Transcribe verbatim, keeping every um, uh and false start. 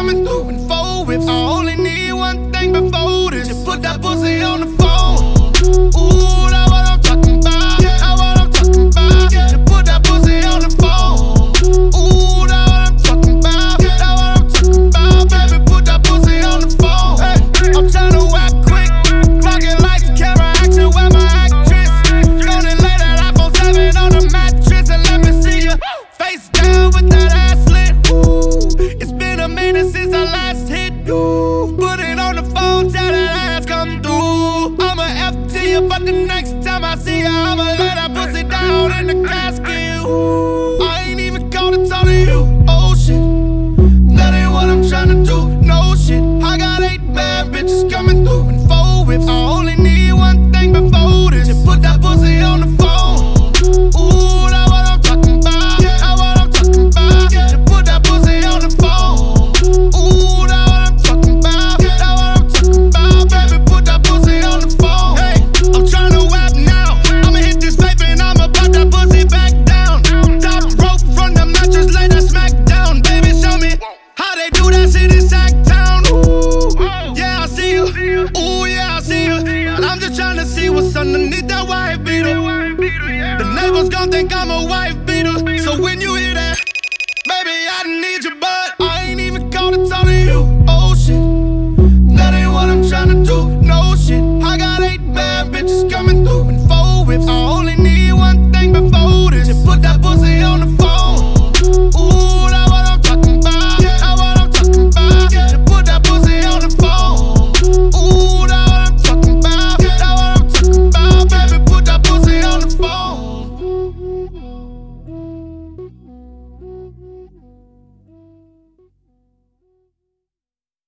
coming through in four whips. I only need one thing before this. Just put that pussy on the phone. Ooh, that's what I'm talking about. That's what I'm talking about. Just put that pussy on the phone. Ooh, that's what I'm talking about. That's what I'm talking about. Baby, put that pussy on the phone. Hey, I'm tryna whack quick. Clocking lights, camera action with my actress. Gonna lay that iPhone seven on the mattress and let me see you face down with that ass lit. Ooh, it's been a minute since I last hit you. Put it on the phone, tell that ass come through. I'ma F to you, but the next time I see you, I'ma lay that pussy down in the casket. Ooh, I ain't even called to talk to you. Oh shit, that ain't what I'm tryna do. No shit, I got eight bad bitches coming through in four whips. I only need one thing before this. Just put that pussy on the phone. Ooh, that's what I'm talking about. That's what I'm talking about. Just put that pussy on the phone. Ooh, that's what I'm talking about. That's what I'm talking about. Baby, put that pussy on the phone. Hey, I'm tryna whap now. I'ma hit this paper and I'ma put that pussy back down. Top rope from the mattress, lay that smack down. Baby, show me how they do that shit in Sacktown. Ooh, yeah, I see you. Ooh, yeah, I see you. But I'm just tryna see what's underneath that wife beater. The neighbors gon' think I'm a wife beater. So when you hear that, baby, I need your buzz.